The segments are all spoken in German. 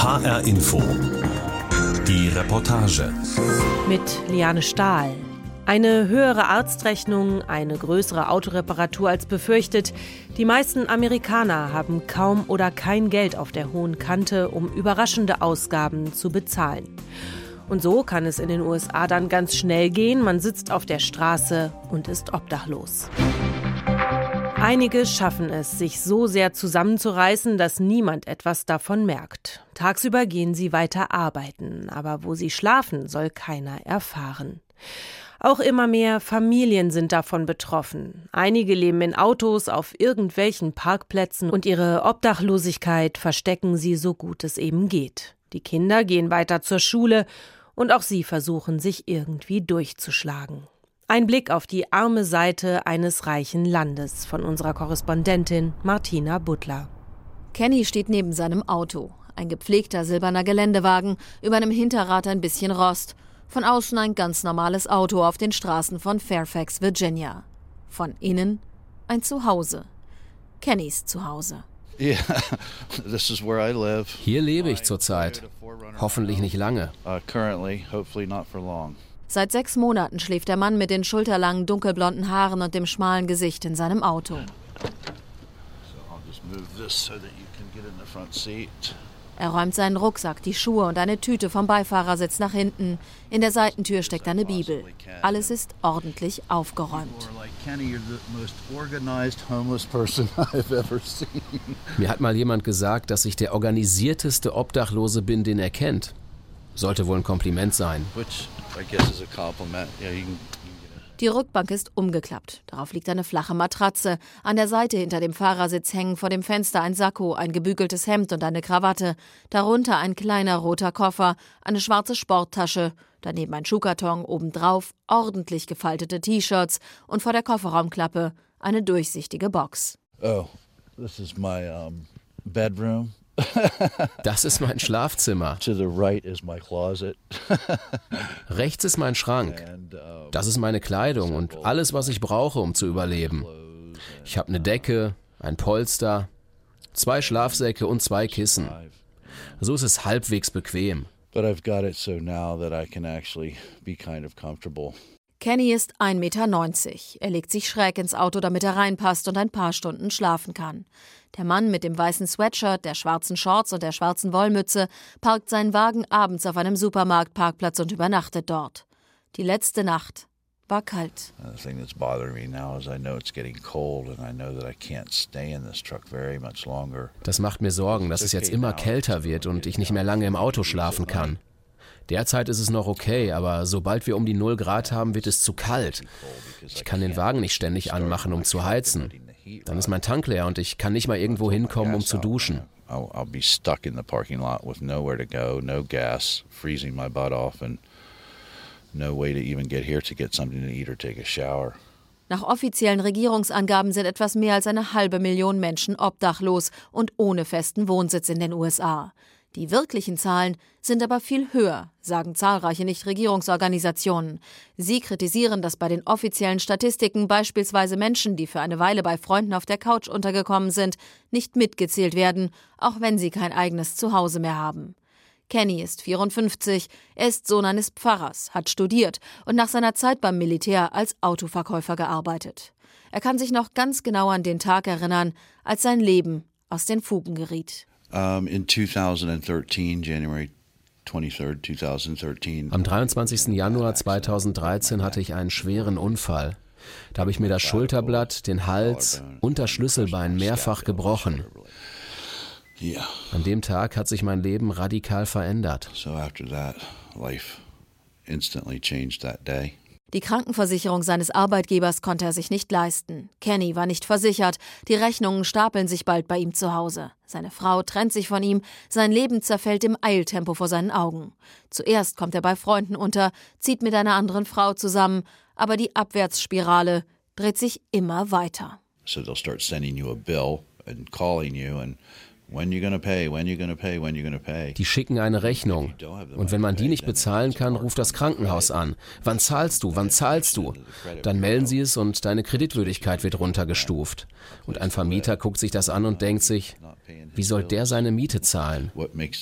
HR Info. Die Reportage. Mit Liane Stahl. Eine höhere Arztrechnung, eine größere Autoreparatur als befürchtet. Die meisten Amerikaner haben kaum oder kein Geld auf der hohen Kante, um überraschende Ausgaben zu bezahlen. Und so kann es in den USA dann ganz schnell gehen. Man sitzt auf der Straße und ist obdachlos. Einige schaffen es, sich so sehr zusammenzureißen, dass niemand etwas davon merkt. Tagsüber gehen sie weiter arbeiten, aber wo sie schlafen, soll keiner erfahren. Auch immer mehr Familien sind davon betroffen. Einige leben in Autos auf irgendwelchen Parkplätzen und ihre Obdachlosigkeit verstecken sie so gut es eben geht. Die Kinder gehen weiter zur Schule und auch sie versuchen, sich irgendwie durchzuschlagen. Ein Blick auf die arme Seite eines reichen Landes von unserer Korrespondentin Martina Butler. Kenny steht neben seinem Auto. Ein gepflegter silberner Geländewagen, über einem Hinterrad ein bisschen Rost. Von außen ein ganz normales Auto auf den Straßen von Fairfax, Virginia. Von innen ein Zuhause. Kennys Zuhause. Hier lebe ich zurzeit. Hoffentlich nicht lange. Seit 6 Monaten schläft der Mann mit den schulterlangen, dunkelblonden Haaren und dem schmalen Gesicht in seinem Auto. Er räumt seinen Rucksack, die Schuhe und eine Tüte vom Beifahrersitz nach hinten. In der Seitentür steckt eine Bibel. Alles ist ordentlich aufgeräumt. Mir hat mal jemand gesagt, dass ich der organisierteste Obdachlose bin, den er kennt. Sollte wohl ein Kompliment sein. Die Rückbank ist umgeklappt. Darauf liegt eine flache Matratze. An der Seite hinter dem Fahrersitz hängen vor dem Fenster ein Sakko, ein gebügeltes Hemd und eine Krawatte. Darunter ein kleiner roter Koffer, eine schwarze Sporttasche. Daneben ein Schuhkarton, obendrauf ordentlich gefaltete T-Shirts und vor der Kofferraumklappe eine durchsichtige Box. Oh, this is my bedroom. Das ist mein Schlafzimmer. To the right is my closet. Rechts ist mein Schrank. Das ist meine Kleidung und alles, was ich brauche, um zu überleben. Ich habe eine Decke, ein Polster, 2 Schlafsäcke und 2 Kissen. So ist es halbwegs bequem. But I've got it so now that I can actually be kind of comfortable. Kenny ist 1,90 Meter. Er legt sich schräg ins Auto, damit er reinpasst und ein paar Stunden schlafen kann. Der Mann mit dem weißen Sweatshirt, der schwarzen Shorts und der schwarzen Wollmütze parkt seinen Wagen abends auf einem Supermarktparkplatz und übernachtet dort. Die letzte Nacht war kalt. Das macht mir Sorgen, dass es jetzt immer kälter wird und ich nicht mehr lange im Auto schlafen kann. Derzeit ist es noch okay, aber sobald wir um die 0 Grad haben, wird es zu kalt. Ich kann den Wagen nicht ständig anmachen, um zu heizen. Dann ist mein Tank leer und ich kann nicht mal irgendwo hinkommen, um zu duschen. I'll be stuck in the parking lot with nowhere to go, no gas, freezing my butt off and no way to even get here to get something to eat or take a shower. Nach offiziellen Regierungsangaben sind etwas mehr als 500.000 Menschen obdachlos und ohne festen Wohnsitz in den USA. Die wirklichen Zahlen sind aber viel höher, sagen zahlreiche Nichtregierungsorganisationen. Sie kritisieren, dass bei den offiziellen Statistiken beispielsweise Menschen, die für eine Weile bei Freunden auf der Couch untergekommen sind, nicht mitgezählt werden, auch wenn sie kein eigenes Zuhause mehr haben. Kenny ist 54, er ist Sohn eines Pfarrers, hat studiert und nach seiner Zeit beim Militär als Autoverkäufer gearbeitet. Er kann sich noch ganz genau an den Tag erinnern, als sein Leben aus den Fugen geriet. In 2013, January 23rd, 2013. Am 23. Januar 2013 hatte ich einen schweren Unfall. Da habe ich mir das Schulterblatt, den Hals und das Schlüsselbein mehrfach gebrochen. An dem Tag hat sich mein Leben radikal verändert. So after that, life instantly changed that day. Die Krankenversicherung seines Arbeitgebers konnte er sich nicht leisten. Kenny war nicht versichert. Die Rechnungen stapeln sich bald bei ihm zu Hause. Seine Frau trennt sich von ihm. Sein Leben zerfällt im Eiltempo vor seinen Augen. Zuerst kommt er bei Freunden unter, zieht mit einer anderen Frau zusammen. Aber die Abwärtsspirale dreht sich immer weiter. So they'll start sending you a bill and calling you and Die schicken eine Rechnung. Und wenn man die nicht bezahlen kann, ruft das Krankenhaus an. Wann zahlst du? Wann zahlst du? Dann melden sie es und deine Kreditwürdigkeit wird runtergestuft. Und ein Vermieter guckt sich das an und denkt sich, wie soll der seine Miete zahlen?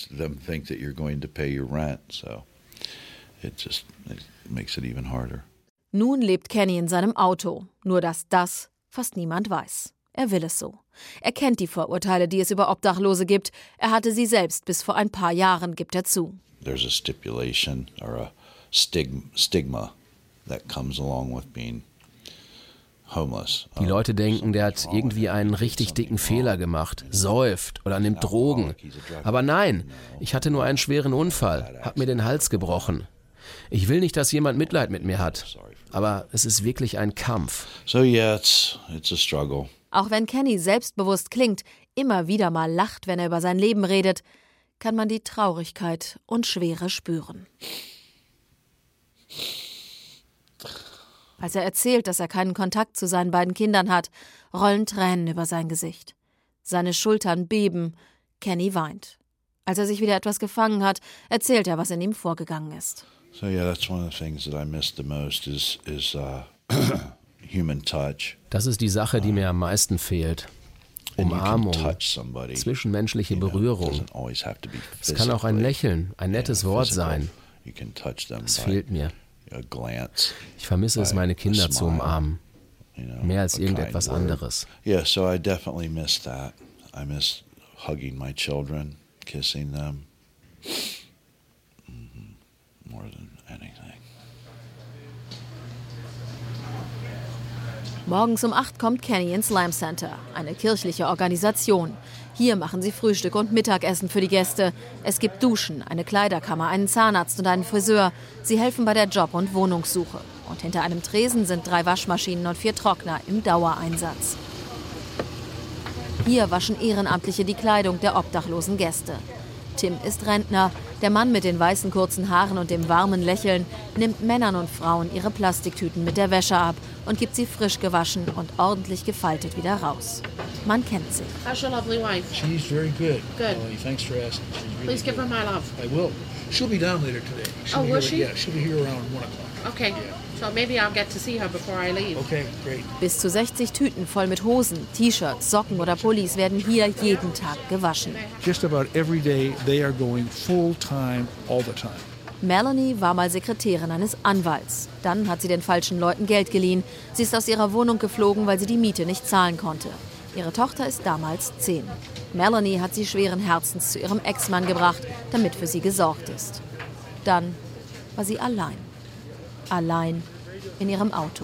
Nun lebt Kenny in seinem Auto, nur dass das fast niemand weiß. Er will es so. Er kennt die Vorurteile, die es über Obdachlose gibt. Er hatte sie selbst bis vor ein paar Jahren, gibt er zu. There's a stipulation or a stigma that comes along with being homeless. Die Leute denken, der hat irgendwie einen richtig dicken Fehler gemacht, säuft oder nimmt Drogen. Aber nein, ich hatte nur einen schweren Unfall, hab mir den Hals gebrochen. Ich will nicht, dass jemand Mitleid mit mir hat, aber es ist wirklich ein Kampf. So yeah, it's a struggle. Auch wenn Kenny selbstbewusst klingt, immer wieder mal lacht, wenn er über sein Leben redet, kann man die Traurigkeit und Schwere spüren. Als er erzählt, dass er keinen Kontakt zu seinen beiden Kindern hat, rollen Tränen über sein Gesicht. Seine Schultern beben, Kenny weint. Als er sich wieder etwas gefangen hat, erzählt er, was in ihm vorgegangen ist. So yeah, that's one of the things that I miss the most is human touch. Das ist die Sache, die mir am meisten fehlt. Umarmung, zwischenmenschliche Berührung. Es kann auch ein Lächeln, ein nettes Wort sein. Das fehlt mir. Ich vermisse es, meine Kinder zu umarmen. Mehr als irgendetwas anderes. Yeah, so I definitely miss that. I miss hugging my children, kissing them. More than anything. Morgens um 8 kommt Kenny ins Lamb Center, eine kirchliche Organisation. Hier machen sie Frühstück und Mittagessen für die Gäste. Es gibt Duschen, eine Kleiderkammer, einen Zahnarzt und einen Friseur. Sie helfen bei der Job- und Wohnungssuche. Und hinter einem Tresen sind 3 Waschmaschinen und 4 Trockner im Dauereinsatz. Hier waschen Ehrenamtliche die Kleidung der obdachlosen Gäste. Tim ist Rentner. Der Mann mit den weißen kurzen Haaren und dem warmen Lächeln nimmt Männern und Frauen ihre Plastiktüten mit der Wäsche ab und gibt sie frisch gewaschen und ordentlich gefaltet wieder raus. Man kennt sich. How's your lovely wife? She's very good. Good. Thanks for asking. She's really Please give her my love. I will. She'll be down later today. Will she? Yeah, she'll be here around 1 o'clock. Okay. Yeah. So maybe I'll get to see her before I leave. Okay, great. Bis zu 60 Tüten voll mit Hosen, T-Shirts, Socken oder Pullis werden hier jeden Tag gewaschen. Just about every day they are going full time all the time. Melanie war mal Sekretärin eines Anwalts. Dann hat sie den falschen Leuten Geld geliehen. Sie ist aus ihrer Wohnung geflogen, weil sie die Miete nicht zahlen konnte. Ihre Tochter ist damals 10. Melanie hat sie schweren Herzens zu ihrem Ex-Mann gebracht, damit für sie gesorgt ist. Dann war sie allein. Allein in ihrem Auto.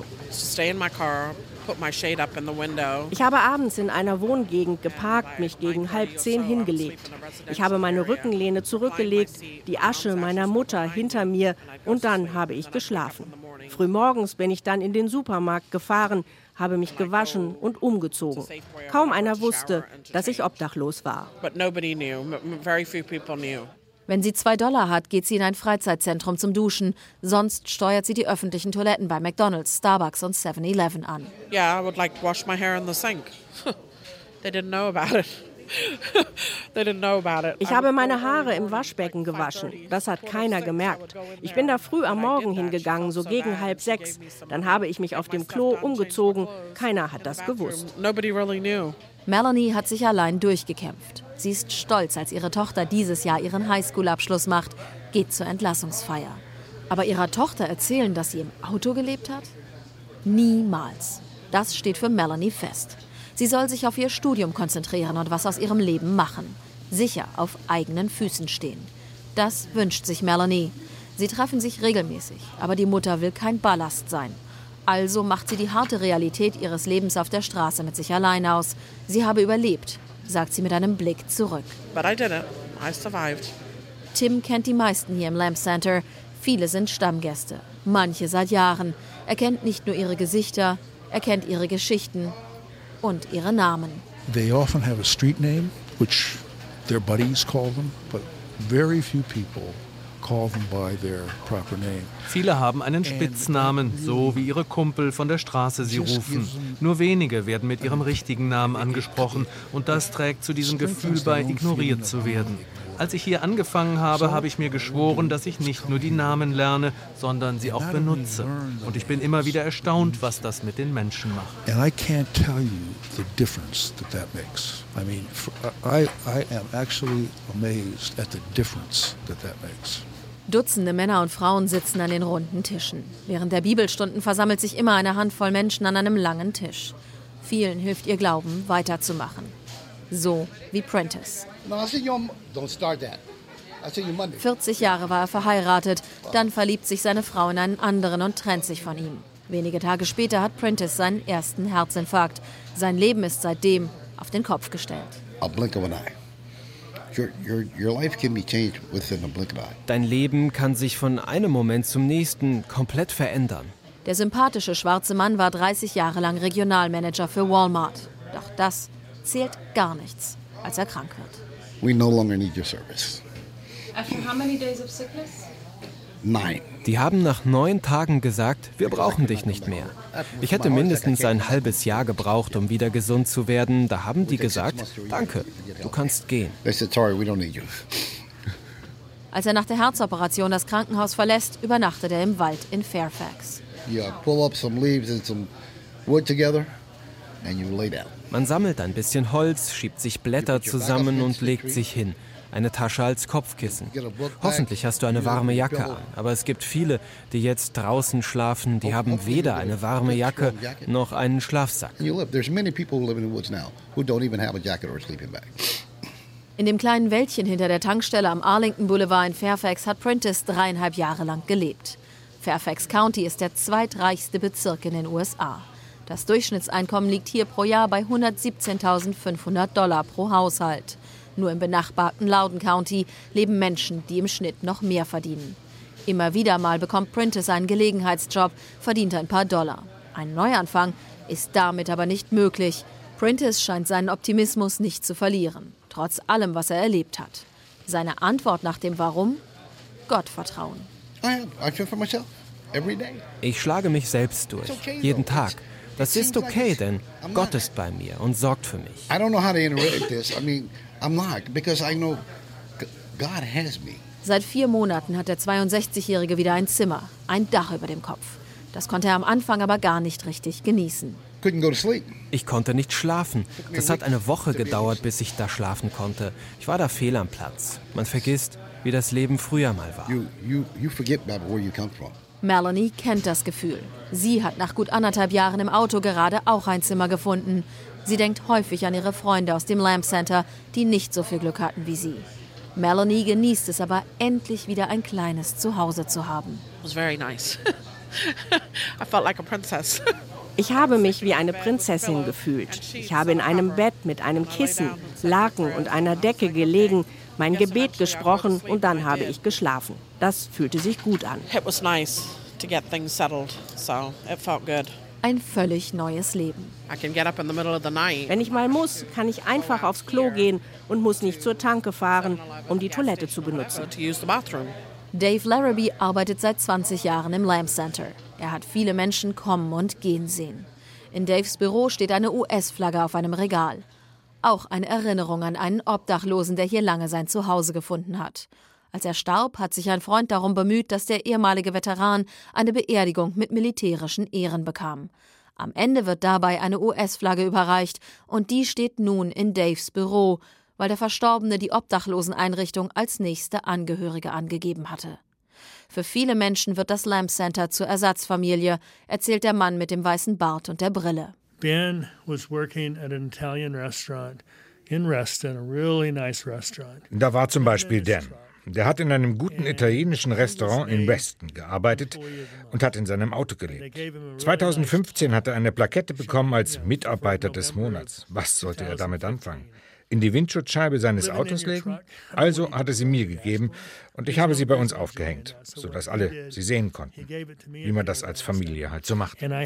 Ich habe abends in einer Wohngegend geparkt, mich gegen 9:30 hingelegt. Ich habe meine Rückenlehne zurückgelegt, die Asche meiner Mutter hinter mir und dann habe ich geschlafen. Frühmorgens bin ich dann in den Supermarkt gefahren, habe mich gewaschen und umgezogen. Kaum einer wusste, dass ich obdachlos war. Wenn sie $2 hat, geht sie in ein Freizeitzentrum zum Duschen. Sonst steuert sie die öffentlichen Toiletten bei McDonald's, Starbucks und 7-Eleven an. Yeah, I would like to wash my hair in the sink. They didn't know about it. Ich habe meine Haare im Waschbecken gewaschen. Das hat keiner gemerkt. Ich bin da früh am Morgen hingegangen, so gegen 5:30. Dann habe ich mich auf dem Klo umgezogen. Keiner hat das gewusst. Melanie hat sich allein durchgekämpft. Sie ist stolz, als ihre Tochter dieses Jahr ihren Highschool-Abschluss macht, geht zur Entlassungsfeier. Aber ihrer Tochter erzählen, dass sie im Auto gelebt hat? Niemals. Das steht für Melanie fest. Sie soll sich auf ihr Studium konzentrieren und was aus ihrem Leben machen. Sicher auf eigenen Füßen stehen. Das wünscht sich Melanie. Sie treffen sich regelmäßig, aber die Mutter will kein Ballast sein. Also macht sie die harte Realität ihres Lebens auf der Straße mit sich allein aus. Sie habe überlebt, sagt sie mit einem Blick zurück. But I did it. I survived. Tim kennt die meisten hier im Lamb Center. Viele sind Stammgäste, manche seit Jahren. Er kennt nicht nur ihre Gesichter, er kennt ihre Geschichten und ihre Namen. They often have a street name, which their buddies call them, but very few people call them by their proper name. Viele haben einen Spitznamen, so wie ihre Kumpel von der Straße sie rufen. Nur wenige werden mit ihrem richtigen Namen angesprochen und das trägt zu diesem Gefühl bei, ignoriert zu werden. Als ich hier angefangen habe, habe ich mir geschworen, dass ich nicht nur die Namen lerne, sondern sie auch benutze. Und ich bin immer wieder erstaunt, was das mit den Menschen macht. And I can't tell you the difference that makes. I mean, I am actually amazed at the difference that makes. Dutzende Männer und Frauen sitzen an den runden Tischen. Während der Bibelstunden versammelt sich immer eine Handvoll Menschen an einem langen Tisch. Vielen hilft ihr Glauben, weiterzumachen. So wie Prentice. 40 Jahre war er verheiratet, dann verliebt sich seine Frau in einen anderen und trennt sich von ihm. Wenige Tage später hat Prentice seinen ersten Herzinfarkt. Sein Leben ist seitdem auf den Kopf gestellt. Dein Leben kann sich von einem Moment zum nächsten komplett verändern. Der sympathische schwarze Mann war 30 Jahre lang Regionalmanager für Walmart. Doch das zählt gar nichts, als er krank wird. We no longer need your service. After how many days of sickness? 9. Die haben nach 9 Tagen gesagt, wir brauchen dich nicht mehr. Ich hätte mindestens ein halbes Jahr gebraucht, um wieder gesund zu werden. Da haben die gesagt, danke, du kannst gehen. Als er nach der Herzoperation das Krankenhaus verlässt, übernachtet er im Wald in Fairfax. Man sammelt ein bisschen Holz, schiebt sich Blätter zusammen und legt sich hin. Eine Tasche als Kopfkissen. Hoffentlich hast du eine warme Jacke an. Aber es gibt viele, die jetzt draußen schlafen, die haben weder eine warme Jacke noch einen Schlafsack. In dem kleinen Wäldchen hinter der Tankstelle am Arlington Boulevard in Fairfax hat Prentice 3,5 Jahre lang gelebt. Fairfax County ist der zweitreichste Bezirk in den USA. Das Durchschnittseinkommen liegt hier pro Jahr bei $117.500 pro Haushalt. Nur im benachbarten Loudoun County leben Menschen, die im Schnitt noch mehr verdienen. Immer wieder mal bekommt Prentice einen Gelegenheitsjob, verdient ein paar Dollar. Ein Neuanfang ist damit aber nicht möglich. Prentice scheint seinen Optimismus nicht zu verlieren, trotz allem, was er erlebt hat. Seine Antwort nach dem Warum? Gottvertrauen. Ich schlage mich selbst durch, jeden Tag. Das ist okay, denn Gott ist bei mir und sorgt für mich. Seit 4 Monaten hat der 62-Jährige wieder ein Zimmer, ein Dach über dem Kopf. Das konnte er am Anfang aber gar nicht richtig genießen. Ich konnte nicht schlafen. Das hat eine Woche gedauert, bis ich da schlafen konnte. Ich war da fehl am Platz. Man vergisst, wie das Leben früher mal war. Melanie kennt das Gefühl. Sie hat nach gut 1,5 Jahren im Auto gerade auch ein Zimmer gefunden. Sie denkt häufig an ihre Freunde aus dem Lamb Center, die nicht so viel Glück hatten wie sie. Melanie genießt es aber, endlich wieder ein kleines Zuhause zu haben. It was very nice. I felt like a princess. Ich habe mich wie eine Prinzessin gefühlt. Ich habe in einem Bett mit einem Kissen, Laken und einer Decke gelegen, mein Gebet gesprochen und dann habe ich geschlafen. Das fühlte sich gut an. It was nice to get things settled, so it felt good. Ein völlig neues Leben. I can get up in the middle of the night. Wenn ich mal muss, kann ich einfach aufs Klo gehen und muss nicht zur Tanke fahren, um die Toilette zu benutzen. Dave Larrabee arbeitet seit 20 Jahren im Lamb Center. Er hat viele Menschen kommen und gehen sehen. In Daves Büro steht eine US-Flagge auf einem Regal. Auch eine Erinnerung an einen Obdachlosen, der hier lange sein Zuhause gefunden hat. Als er starb, hat sich ein Freund darum bemüht, dass der ehemalige Veteran eine Beerdigung mit militärischen Ehren bekam. Am Ende wird dabei eine US-Flagge überreicht und die steht nun in Daves Büro, weil der Verstorbene die Obdachloseneinrichtung als nächste Angehörige angegeben hatte. Für viele Menschen wird das Lamb Center zur Ersatzfamilie, erzählt der Mann mit dem weißen Bart und der Brille. Ben was working at an Italian restaurant in Reston, a really nice restaurant. Da war zum Beispiel Dan. Der hat in einem guten italienischen Restaurant in Reston gearbeitet und hat in seinem Auto gelebt. 2015 hat er eine Plakette bekommen als Mitarbeiter des Monats. Was sollte er damit anfangen? In die Windschutzscheibe seines Autos legen? Also hat er sie mir gegeben und ich habe sie bei uns aufgehängt, sodass alle sie sehen konnten, wie man das als Familie halt so macht. And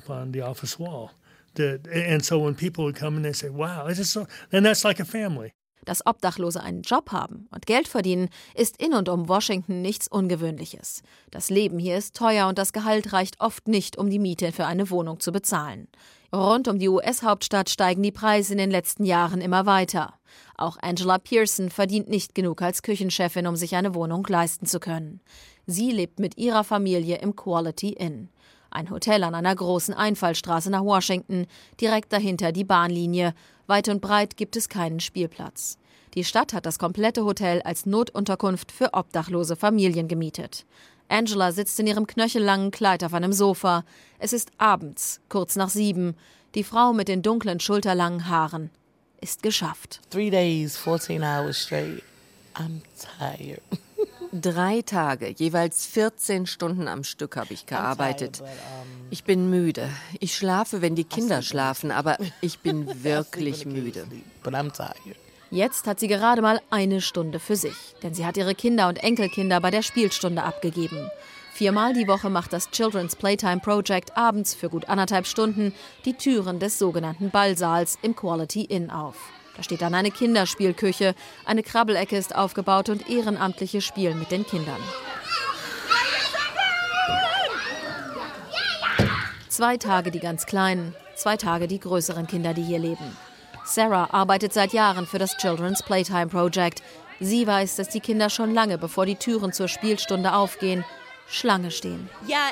so when people would come and they say, wow, it is so, and that's like a family. Dass Obdachlose einen Job haben und Geld verdienen, ist in und um Washington nichts Ungewöhnliches. Das Leben hier ist teuer und das Gehalt reicht oft nicht, um die Miete für eine Wohnung zu bezahlen. Rund um die US-Hauptstadt steigen die Preise in den letzten Jahren immer weiter. Auch Angela Pearson verdient nicht genug als Küchenchefin, um sich eine Wohnung leisten zu können. Sie lebt mit ihrer Familie im Quality Inn. Ein Hotel an einer großen Einfallstraße nach Washington, direkt dahinter die Bahnlinie. Weit und breit gibt es keinen Spielplatz. Die Stadt hat das komplette Hotel als Notunterkunft für obdachlose Familien gemietet. Angela sitzt in ihrem knöchellangen Kleid auf einem Sofa. Es ist abends, kurz nach 7. Die Frau mit den dunklen, schulterlangen Haaren ist geschafft. 3 days, 14 hours straight. I'm tired. 3 Tage, jeweils 14 Stunden am Stück habe ich gearbeitet. Ich bin müde. Ich schlafe, wenn die Kinder schlafen, aber ich bin wirklich müde. Jetzt hat sie gerade mal 1 Stunde für sich, denn sie hat ihre Kinder und Enkelkinder bei der Spielstunde abgegeben. 4-mal die Woche macht das Children's Playtime Project abends für gut 1,5 Stunden die Türen des sogenannten Ballsaals im Quality Inn auf. Da steht dann eine Kinderspielküche, eine Krabbelecke ist aufgebaut und Ehrenamtliche spielen mit den Kindern. 2 Tage die ganz Kleinen, 2 Tage die größeren Kinder, die hier leben. Sarah arbeitet seit Jahren für das Children's Playtime Project. Sie weiß, dass die Kinder schon lange, bevor die Türen zur Spielstunde aufgehen, Schlange stehen.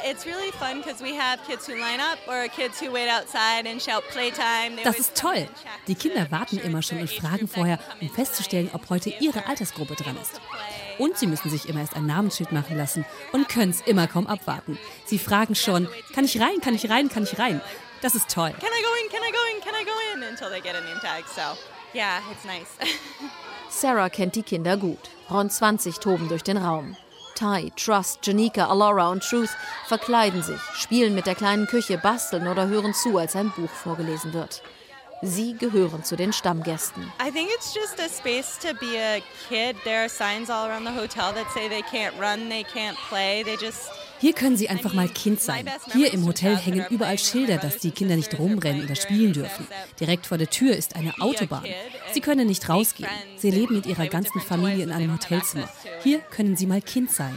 Das ist toll. Die Kinder warten immer schon und fragen vorher, um festzustellen, ob heute ihre Altersgruppe dran ist. Und sie müssen sich immer erst ein Namensschild machen lassen und können es immer kaum abwarten. Sie fragen schon, kann ich rein, kann ich rein, kann ich rein? Das ist toll. Can I go in, can I go in, can I go in? Until they get a name tag. So, yeah, it's nice. Sarah kennt die Kinder gut. Rund 20 toben durch den Raum. Ty, Trust, Janika, Alora und Truth verkleiden sich, spielen mit der kleinen Küche, basteln oder hören zu, als ein Buch vorgelesen wird. Sie gehören zu den Stammgästen. I think it's just a space to be a kid. There are signs all around the hotel that say they can't run, they can't play, they just... Hier können sie einfach mal Kind sein. Hier im Hotel hängen überall Schilder, dass die Kinder nicht rumrennen oder spielen dürfen. Direkt vor der Tür ist eine Autobahn. Sie können nicht rausgehen. Sie leben mit ihrer ganzen Familie in einem Hotelzimmer. Hier können sie mal Kind sein.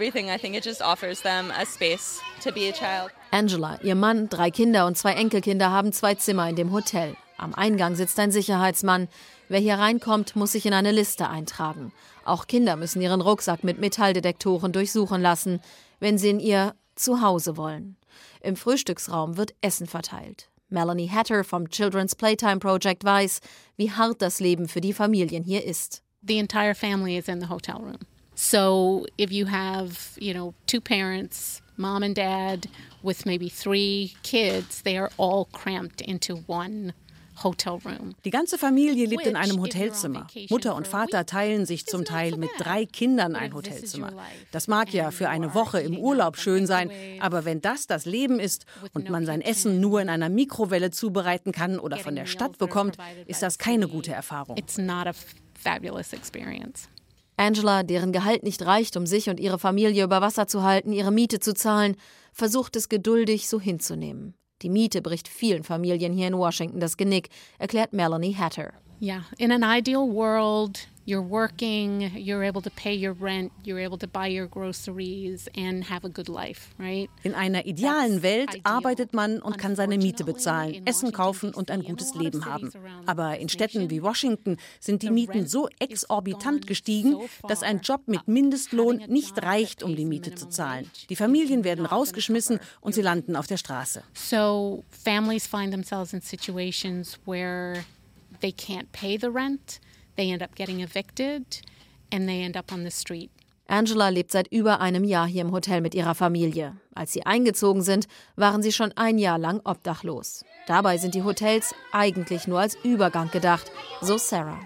Angela, ihr Mann, 3 Kinder und 2 Enkelkinder haben 2 Zimmer in dem Hotel. Am Eingang sitzt ein Sicherheitsmann. Wer hier reinkommt, muss sich in eine Liste eintragen. Auch Kinder müssen ihren Rucksack mit Metalldetektoren durchsuchen lassen, wenn sie in ihr Zuhause wollen. Im Frühstücksraum wird Essen verteilt. Melanie Hatter vom Children's Playtime Project weiß, wie hart das Leben für die Familien hier ist. The entire family is in the hotel room. So if you have, 2 parents, mom and dad, with maybe 3 kids, they are all cramped into one hotel room. Die ganze Familie lebt in einem Hotelzimmer. Mutter und Vater teilen sich zum Teil mit 3 Kindern ein Hotelzimmer. Das mag ja für eine Woche im Urlaub schön sein, aber wenn das Leben ist und man sein Essen nur in einer Mikrowelle zubereiten kann oder von der Stadt bekommt, ist das keine gute Erfahrung. It's not a fabulous experience. Angela, deren Gehalt nicht reicht, um sich und ihre Familie über Wasser zu halten, ihre Miete zu zahlen, versucht es geduldig so hinzunehmen. Die Miete bricht vielen Familien hier in Washington das Genick, erklärt Melanie Hatter. Yeah, in an ideal world, you're working, you're able to pay your rent, you're able to buy your groceries and have a good life, right? In einer idealen Welt arbeitet man und kann seine Miete bezahlen, Essen kaufen und ein gutes Leben haben. Aber in Städten wie Washington sind die Mieten so exorbitant gestiegen, dass ein Job mit Mindestlohn nicht reicht, um die Miete zu zahlen. Die Familien werden rausgeschmissen und sie landen auf der Straße. So families find themselves in situations where they can't pay the rent, they end up getting evicted and they end up on the street. Angela lebt seit über einem Jahr hier im Hotel mit ihrer Familie. Als sie eingezogen sind, waren sie schon ein Jahr lang obdachlos. Dabei sind die Hotels eigentlich nur als Übergang gedacht, so Sarah.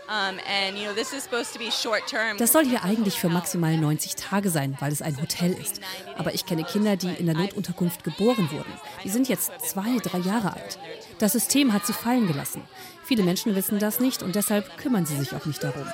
Das soll hier eigentlich für maximal 90 Tage sein, weil es ein Hotel ist. Aber ich kenne Kinder, die in der Notunterkunft geboren wurden. Die sind jetzt 2, 3 Jahre alt. Das System hat sie fallen gelassen. Viele Menschen wissen das nicht und deshalb kümmern sie sich auch nicht darum.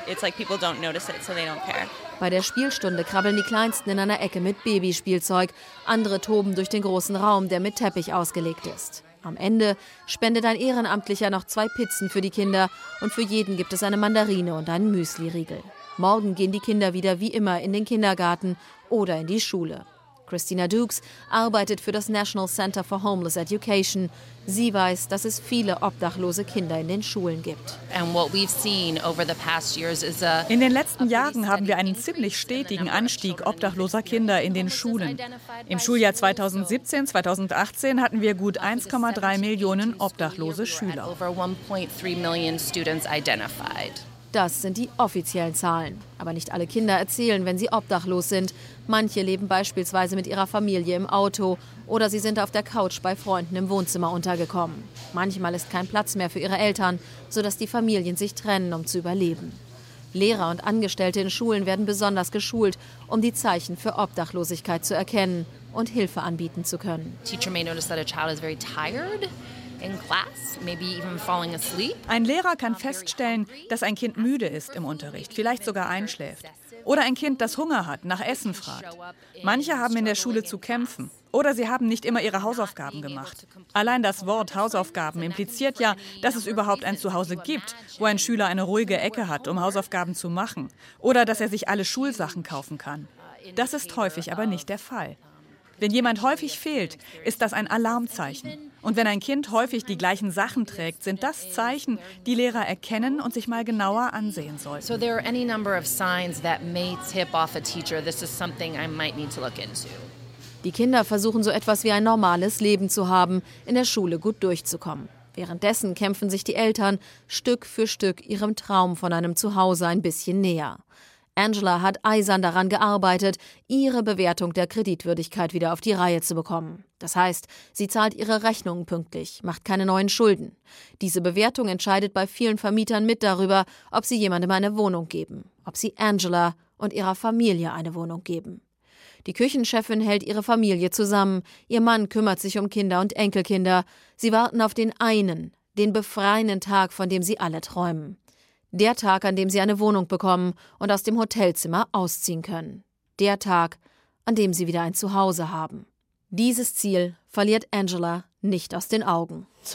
Bei der Spielstunde krabbeln die Kleinsten in einer Ecke mit Babyspielzeug. Andere toben durch den großen Raum, der mit Teppich ausgelegt ist. Am Ende spendet ein Ehrenamtlicher noch 2 Pizzen für die Kinder und für jeden gibt es eine Mandarine und einen Müsli-Riegel. Morgen gehen die Kinder wieder wie immer in den Kindergarten oder in die Schule. Christina Dukes arbeitet für das National Center for Homeless Education. Sie weiß, dass es viele obdachlose Kinder in den Schulen gibt. In den letzten Jahren haben wir einen ziemlich stetigen Anstieg obdachloser Kinder in den Schulen. Im Schuljahr 2017/2018 hatten wir gut 1,3 Millionen obdachlose Schüler. Das sind die offiziellen Zahlen. Aber nicht alle Kinder erzählen, wenn sie obdachlos sind. Manche leben beispielsweise mit ihrer Familie im Auto oder sie sind auf der Couch bei Freunden im Wohnzimmer untergekommen. Manchmal ist kein Platz mehr für ihre Eltern, sodass die Familien sich trennen, um zu überleben. Lehrer und Angestellte in Schulen werden besonders geschult, um die Zeichen für Obdachlosigkeit zu erkennen und Hilfe anbieten zu können. Ein Lehrer kann feststellen, dass ein Kind müde ist im Unterricht, vielleicht sogar einschläft. Oder ein Kind, das Hunger hat, nach Essen fragt. Manche haben in der Schule zu kämpfen. Oder sie haben nicht immer ihre Hausaufgaben gemacht. Allein das Wort Hausaufgaben impliziert ja, dass es überhaupt ein Zuhause gibt, wo ein Schüler eine ruhige Ecke hat, um Hausaufgaben zu machen. Oder dass er sich alle Schulsachen kaufen kann. Das ist häufig aber nicht der Fall. Wenn jemand häufig fehlt, ist das ein Alarmzeichen. Und wenn ein Kind häufig die gleichen Sachen trägt, sind das Zeichen, die Lehrer erkennen und sich mal genauer ansehen sollten. So there are any number of signs that may tip off a teacher. This is something I might need to look into. Die Kinder versuchen so etwas wie ein normales Leben zu haben, in der Schule gut durchzukommen. Währenddessen kämpfen sich die Eltern Stück für Stück ihrem Traum von einem Zuhause ein bisschen näher. Angela hat eisern daran gearbeitet, ihre Bewertung der Kreditwürdigkeit wieder auf die Reihe zu bekommen. Das heißt, sie zahlt ihre Rechnungen pünktlich, macht keine neuen Schulden. Diese Bewertung entscheidet bei vielen Vermietern mit darüber, ob sie jemandem eine Wohnung geben, ob sie Angela und ihrer Familie eine Wohnung geben. Die Küchenchefin hält ihre Familie zusammen, ihr Mann kümmert sich um Kinder und Enkelkinder. Sie warten auf den einen, den befreienden Tag, von dem sie alle träumen. Der Tag, an dem sie eine Wohnung bekommen und aus dem Hotelzimmer ausziehen können. Der Tag, an dem sie wieder ein Zuhause haben. Dieses Ziel verliert Angela nicht aus den Augen. Ich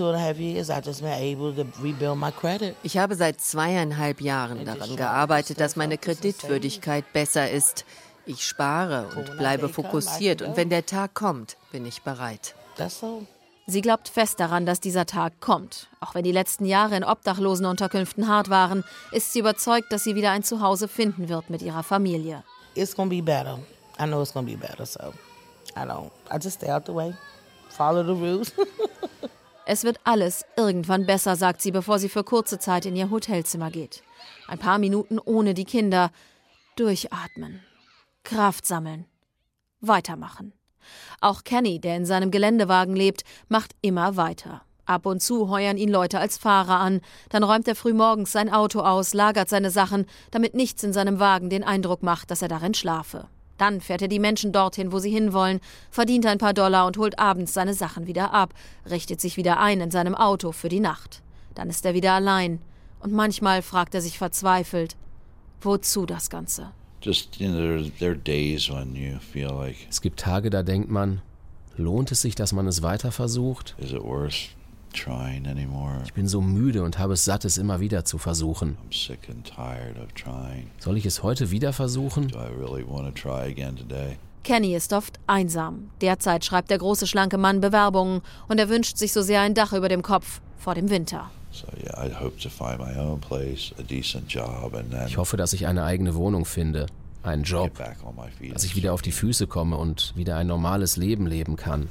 habe seit 2,5 Jahren daran gearbeitet, dass meine Kreditwürdigkeit besser ist. Ich spare und bleibe fokussiert und wenn der Tag kommt, bin ich bereit. Sie glaubt fest daran, dass dieser Tag kommt. Auch wenn die letzten Jahre in Obdachlosenunterkünften hart waren, ist sie überzeugt, dass sie wieder ein Zuhause finden wird mit ihrer Familie. It's gonna be better. I know it's gonna be better, so I just stay out the way, follow the rules. Es wird alles irgendwann besser, sagt sie, bevor sie für kurze Zeit in ihr Hotelzimmer geht. Ein paar Minuten ohne die Kinder. Durchatmen. Kraft sammeln. Weitermachen. Auch Kenny, der in seinem Geländewagen lebt, macht immer weiter. Ab und zu heuern ihn Leute als Fahrer an. Dann räumt er frühmorgens sein Auto aus, lagert seine Sachen, damit nichts in seinem Wagen den Eindruck macht, dass er darin schlafe. Dann fährt er die Menschen dorthin, wo sie hinwollen, verdient ein paar $, und holt abends seine Sachen wieder ab, richtet sich wieder ein in seinem Auto für die Nacht. Dann ist er wieder allein. Und manchmal fragt er sich verzweifelt, wozu das Ganze? Es gibt Tage, da denkt man, lohnt es sich, dass man es weiter versucht? Ich bin so müde und habe es satt, es immer wieder zu versuchen. Soll ich es heute wieder versuchen? Kenny ist oft einsam. Derzeit schreibt der große, schlanke Mann Bewerbungen und er wünscht sich so sehr ein Dach über dem Kopf vor dem Winter. Ich hoffe, dass ich eine eigene Wohnung finde, einen Job, dass ich wieder auf die Füße komme und wieder ein normales Leben leben kann.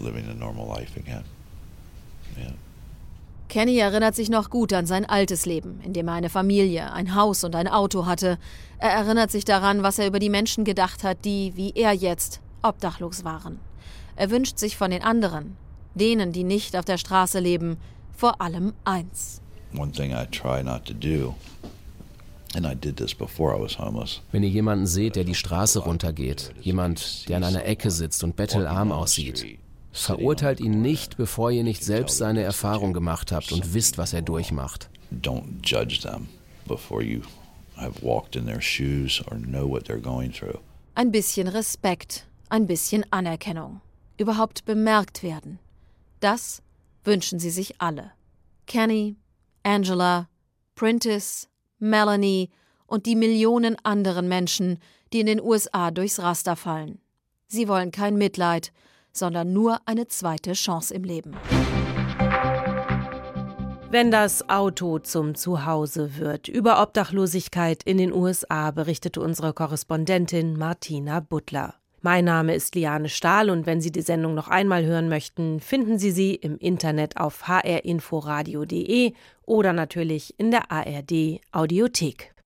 Kenny erinnert sich noch gut an sein altes Leben, in dem er eine Familie, ein Haus und ein Auto hatte. Er erinnert sich daran, was er über die Menschen gedacht hat, die, wie er jetzt, obdachlos waren. Er wünscht sich von den anderen, denen, die nicht auf der Straße leben, vor allem eins. Wenn ihr jemanden seht, der die Straße runtergeht, jemand, der an einer Ecke sitzt und bettelarm aussieht, verurteilt ihn nicht, bevor ihr nicht selbst seine Erfahrung gemacht habt und wisst, was er durchmacht. Don't judge them before you have walked in their shoes or know what they're going through. Ein bisschen Respekt, ein bisschen Anerkennung, überhaupt bemerkt werden. Das wünschen sie sich alle. Kenny, Angela, Prentice, Melanie und die Millionen anderen Menschen, die in den USA durchs Raster fallen. Sie wollen kein Mitleid, sondern nur eine zweite Chance im Leben. Wenn das Auto zum Zuhause wird. Über Obdachlosigkeit in den USA berichtete unsere Korrespondentin Martina Butler. Mein Name ist Liane Stahl und wenn Sie die Sendung noch einmal hören möchten, finden Sie sie im Internet auf hrinforadio.de oder natürlich in der ARD Audiothek.